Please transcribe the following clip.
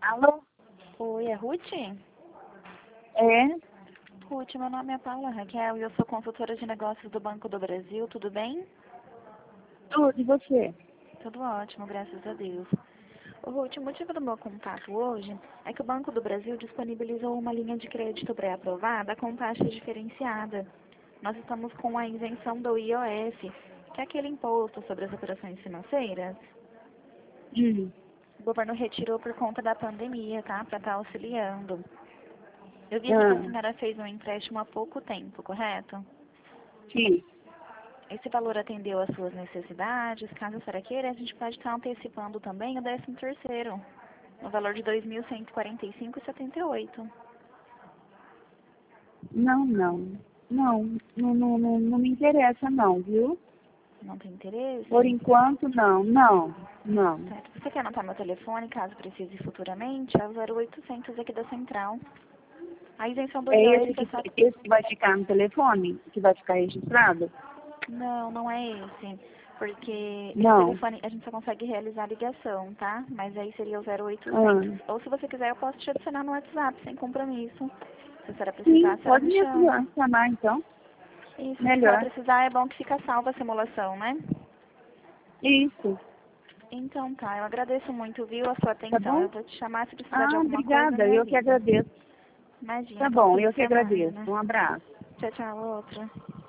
Alô? Oi, é Ruth? É? Ruth, meu nome é Paula Raquel e eu sou consultora de negócios do Banco do Brasil, tudo bem? Tudo, e você? Tudo ótimo, graças a Deus. Ô, Ruth, o motivo do meu contato hoje é que o Banco do Brasil disponibilizou uma linha de crédito pré-aprovada com taxa diferenciada. Nós estamos com a isenção do IOF, que é aquele imposto sobre as operações financeiras. Hum. O governo retirou por conta da pandemia, tá? Para estar auxiliando. Eu vi aqui que a Ah, senhora fez um empréstimo há pouco tempo, correto? sim. Esse valor atendeu às suas necessidades? Caso a senhora queira, a gente pode estar antecipando também o 13º, no valor de R$ 2.145,78. Não, não. Não me interessa não, viu? Não tem interesse? Por enquanto, não. Não. Certo. Você quer anotar meu telefone, caso precise futuramente? É o 0800 aqui da Central. A isenção do É IOF é só... esse que vai ficar no telefone? Que vai ficar registrado? Não, não é esse. Porque esse Não. telefone a gente só consegue realizar ligação, tá? Mas aí seria o 0800. Ah, Ou se você quiser, eu posso te adicionar no WhatsApp, sem compromisso. Se a senhora precisar, sim, a senhora pode me me chama. chamar então. Isso, se a senhora Melhor. precisar, é bom que fica salva a simulação, né? Isso, Então tá, eu agradeço muito, viu, a sua tá atenção. bom? Eu vou te chamar se precisar de Ah, alguma coisa, obrigada. me Eu que avisa. agradeço. Imagina, Tá bom bom, fim eu de que agradeço. semana. Um abraço. Tchau, tchau, outra.